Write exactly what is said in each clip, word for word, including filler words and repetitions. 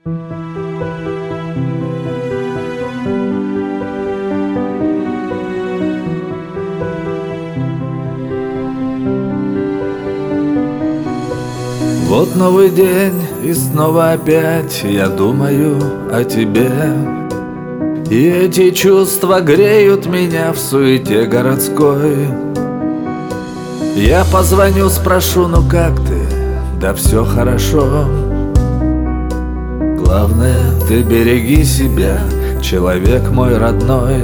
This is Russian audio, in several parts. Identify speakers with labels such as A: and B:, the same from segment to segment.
A: Вот новый день, и снова опять я думаю о тебе. И эти чувства греют меня в суете городской. Я позвоню, спрошу, ну как ты? Да все хорошо. Главное, ты береги себя, человек мой родной.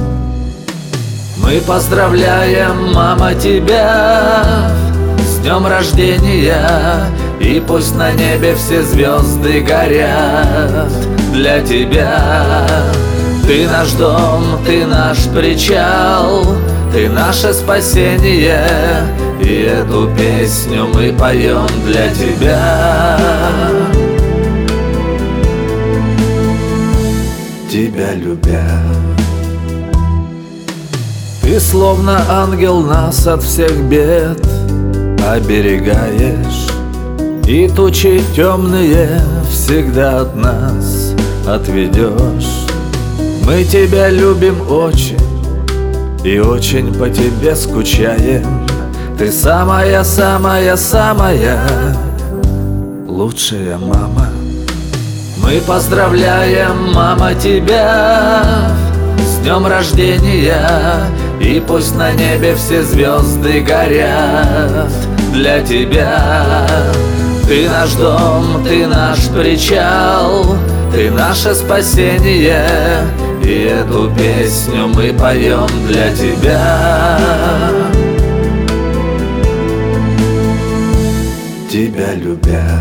A: Мы поздравляем, мама, тебя с днем рождения. И пусть на небе все звезды горят для тебя. Ты наш дом, ты наш причал, ты наше спасение. И эту песню мы поем для тебя. Тебя любя. Ты словно ангел нас от всех бед оберегаешь. И тучи темные всегда от нас отведешь. Мы тебя любим очень и очень по тебе скучаем. Ты самая-самая-самая лучшая мама. Мы поздравляем, мама, тебя с днем рождения. И пусть на небе все звезды горят для тебя. Ты наш дом, ты наш причал, ты наше спасение. И эту песню мы поем для тебя. Тебя любя.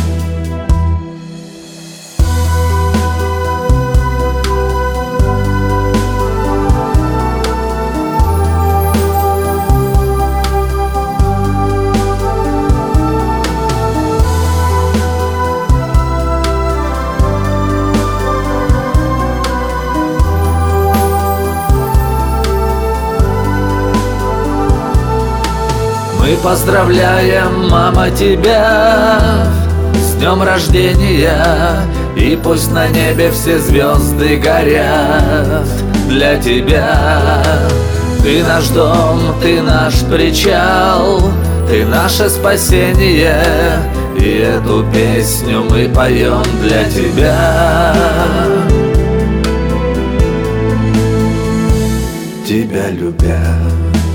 A: Мы поздравляем, мама, тебя с днем рождения. И пусть на небе все звезды горят для тебя. Ты наш дом, ты наш причал, ты наше спасение. И эту песню мы поем для тебя. Тебя любя.